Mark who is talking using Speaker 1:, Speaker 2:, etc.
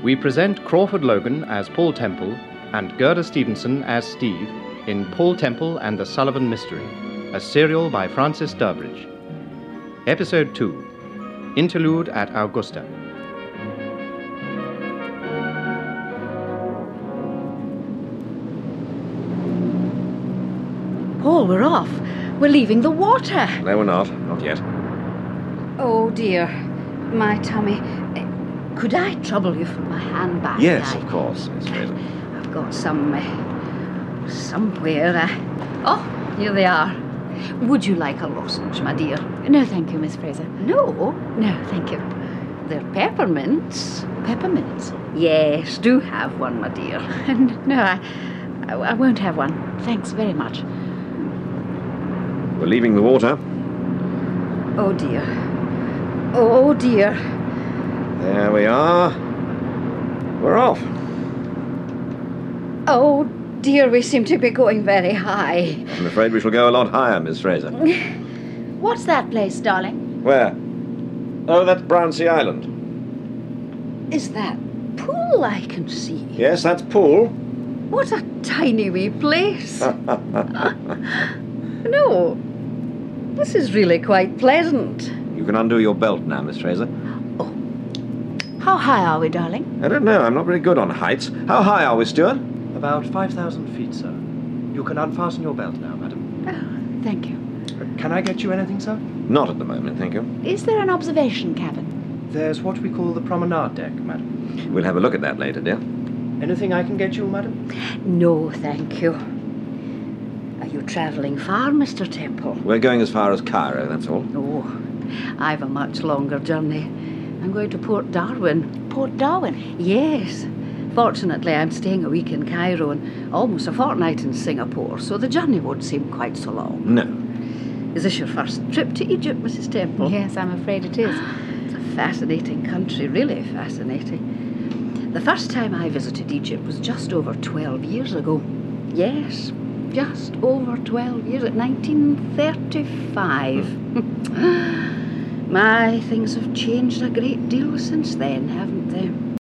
Speaker 1: we present Crawford Logan as Paul Temple and Gerda Stevenson as Steve in Paul Temple and the Sullivan Mystery, a serial by Francis Durbridge. Episode 2, Interlude at Augusta.
Speaker 2: Paul, we're off. We're leaving the water.
Speaker 3: No, we're not. Not yet.
Speaker 2: Oh, dear. My tummy. Could I trouble you for my handbag?
Speaker 3: Yes, of course, Miss Fraser.
Speaker 2: I've got some... somewhere. Oh, here they are. Would you like a lozenge, my dear?
Speaker 4: No, thank you, Miss Fraser.
Speaker 2: No?
Speaker 4: No, thank you.
Speaker 2: They're peppermints.
Speaker 4: Peppermints?
Speaker 2: Yes, do have one, my dear.
Speaker 4: No, I won't have one. Thanks very much.
Speaker 3: We're leaving the water.
Speaker 2: Oh, dear. Oh, dear.
Speaker 3: There we are. We're off.
Speaker 2: Oh, dear, we seem to be going very high.
Speaker 3: I'm afraid we shall go a lot higher, Miss Fraser.
Speaker 4: What's that place, darling?
Speaker 3: Where? Oh, that's Brownsea Island.
Speaker 2: Is that Pool I can see?
Speaker 3: Yes, that's Poole.
Speaker 2: What a tiny wee place. No, this is really quite pleasant.
Speaker 3: You can undo your belt now, Miss Fraser.
Speaker 4: How high are we, darling?
Speaker 3: I don't know. I'm not very good on heights. How high are we, Stuart?
Speaker 5: About 5,000 feet, sir. You can unfasten your belt now, madam.
Speaker 4: Oh, thank you.
Speaker 5: Can I get you anything, sir?
Speaker 3: Not at the moment, thank you.
Speaker 4: Is there an observation cabin?
Speaker 5: There's what we call the promenade deck, madam.
Speaker 3: We'll have a look at that later, dear.
Speaker 5: Anything I can get you, madam?
Speaker 2: No, thank you. Are you travelling far, Mr. Temple?
Speaker 3: We're going as far as Cairo, that's all.
Speaker 2: Oh, I've a much longer journey. I'm going to Port Darwin.
Speaker 4: Port Darwin?
Speaker 2: Yes. Fortunately, I'm staying a week in Cairo and almost a fortnight in Singapore, so the journey won't seem quite so long.
Speaker 3: No.
Speaker 2: Is this your first trip to Egypt, Mrs. Temple?
Speaker 4: Yes, I'm afraid it is.
Speaker 2: It's a fascinating country, really fascinating. The first time I visited Egypt was just over 12 years ago. Yes, just over 12 years, at 1935. My, things have changed a great deal since then, haven't they?